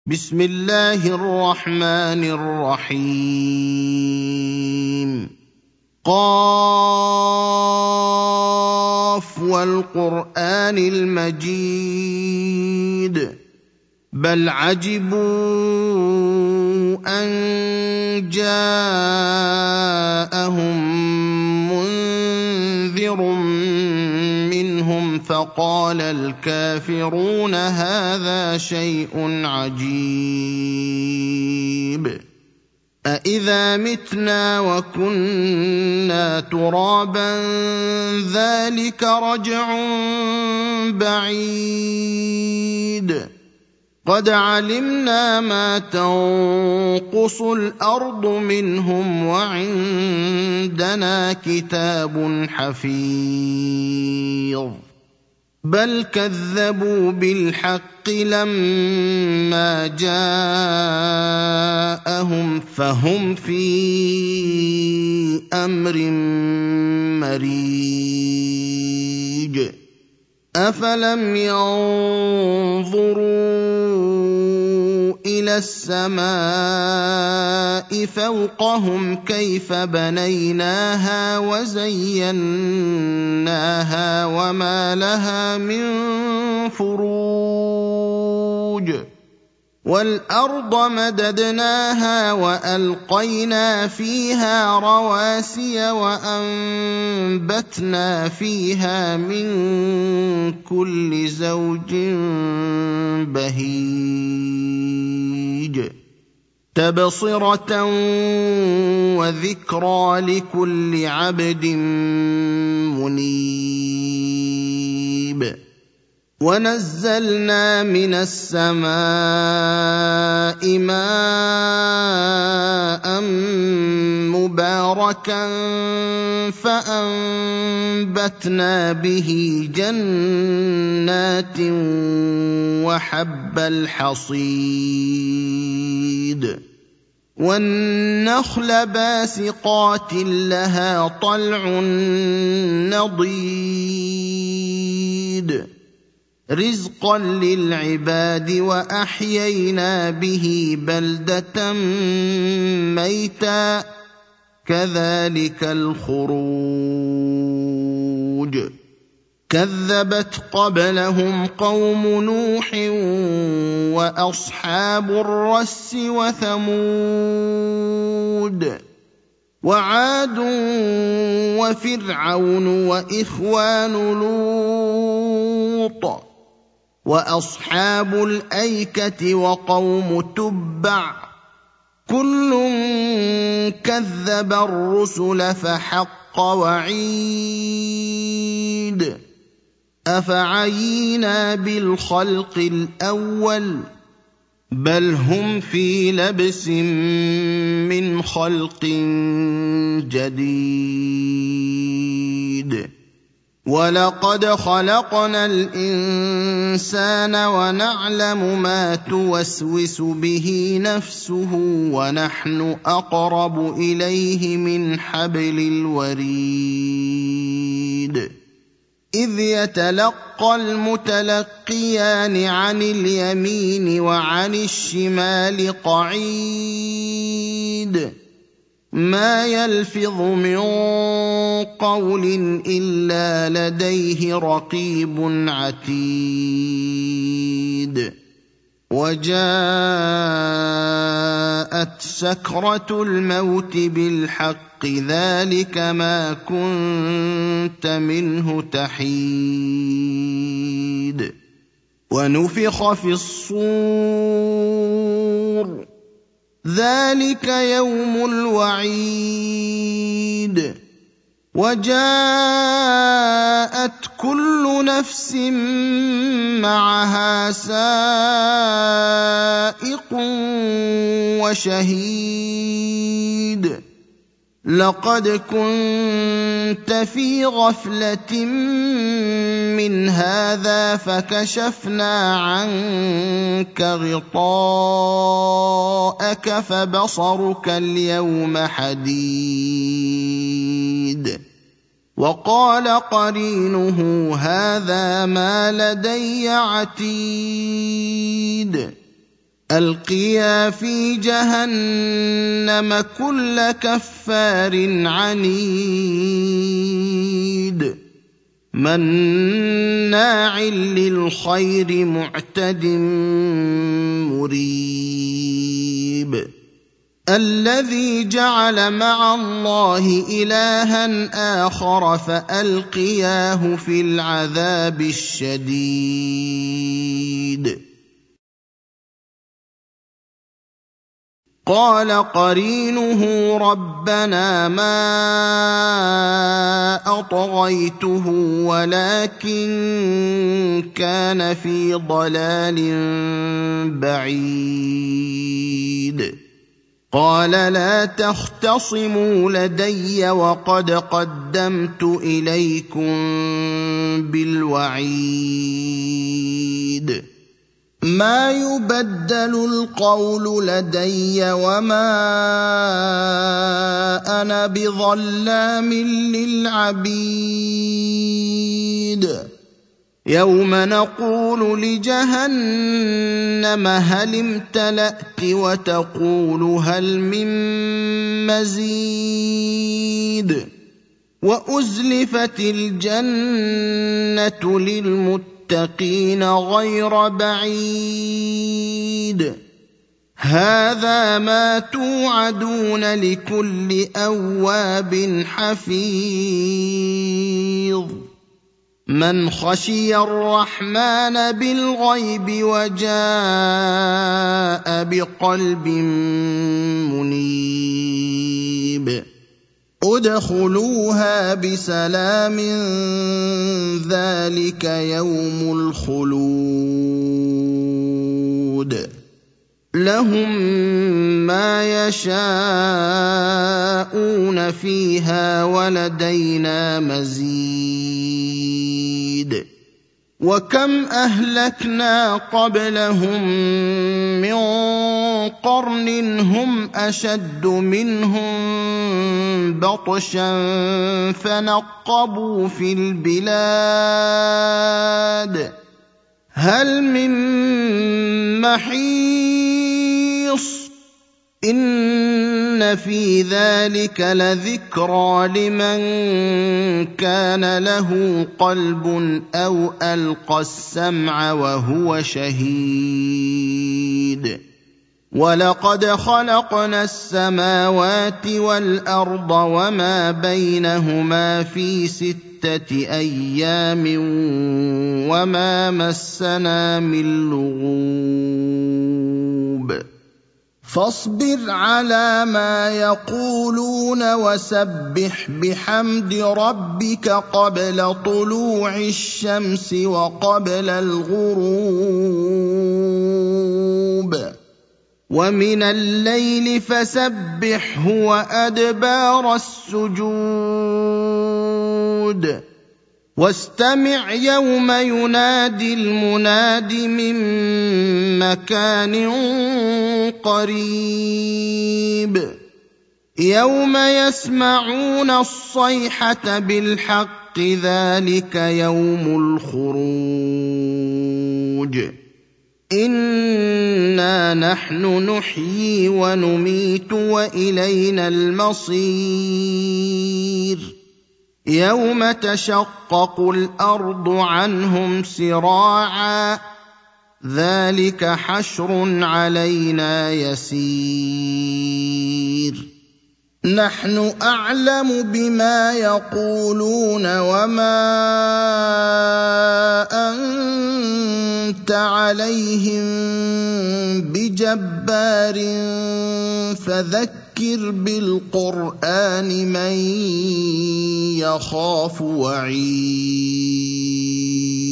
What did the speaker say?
بسم الله الرحمن الرحيم قاف والقرآن المجيد بل عجبوا أن جاءهم منذر منهم فقال الكافرون هذا شيء عجيب أإذا متنا وكنا ترابا ذلك رجع بعيد قد علمنا ما تنقص الأرض منهم وعندنا كتاب حفيظ بل كذبوا بالحق لما جاءهم فهم في أمر مريج أفلم ينظروا إلى السماء فوقهم كيف بنيناها وزيناها وما لها من فروج والأرض مددناها وألقينا فيها رواسي وأنبتنا فيها من كل زوج بهيج تبصرة وذكرى لكل عبد منيب ونزلنا من السماء ماء مباركا فأنبتنا به جنات وحب الحصيد والنخل باسقات لها طلع نضيد رزقا للعباد وأحيينا به بلدة ميتا كذلك الخروج كذبت قبلهم قوم نوح وأصحاب الرس وثمود وعاد وفرعون وإخوان لوط وأصحاب الأيكة وقوم تبع كل كذب الرسل فحق وعيد أفعينا بالخلق الأول بل هم في لبس من خلق جديد ولقد خلقنا الإنسان ونعلم ما توسوس به نفسه ونحن أقرب إليه من حبل الوريد إذ يتلقى المتلقيان عن اليمين وعن الشمال قعيد ما يلفظ من قول إلا لديه رقيب عتيد وجاءت سكرة الموت بالحق ذلك ما كنت منه تحيد ونفخ في الصور ذلك يوم الوعيد وجاءت كل نفس معها سائق وشهيد لقد كنت في غفلة من هذا فكشفنا عنك غطاءك فبصرك اليوم حديد وقال قرينه هذا ما لدي عتيد ألقيا في جهنم كل كفار عنيد مناع للخير معتد مريب الذي جعل مع الله إلها آخر فألقياه في العذاب الشديد قال قرينه ربنا ما أطغيته ولكن كان في ضلال بعيد قال لا تختصموا لدي وقد قدمت إليكم بالوعيد ما يبدل القول لدي وما أنا بظلام للعبيد يوم نقول لجهنم هل امتلأت وتقول هل من مزيد وأزلفت الجنة للمتقين غير بعيد هذا ما توعدون لكل أواب حفيظ من خشي الرحمن بالغيب وجاء بقلب منيب ادخلوها بسلام ذلك يوم الخلود لهم ما يشاءون فيها ولدينا مزيد وكم أهلكنا قبلهم من قرن هم أشد منهم بطشا فنقبوا في البلاد هل من محيص إن في ذلك لذكرى لمن كان له قلب أو ألقى السمع وهو شهيد ولقد خلقنا السماوات والأرض وما بينهما في 6 أيام وما مسنا من لغوب فاصبر على ما يقولون وسبح بحمد ربك قبل طلوع الشمس وقبل الغروب ومن الليل فسبحه وأدبار السجود واستمع يوم ينادي المناد من مكان قريب يوم يسمعون الصيحة بالحق ذلك يوم الخروج إنا نحن نحيي ونميت وإلينا المصير يوم تشقق الأرض عنهم سراعا ذلك حشر علينا يسير نحن أعلم بما يقولون وما أنت عليهم بجبار فذكر بالقرآن من يخاف وعيد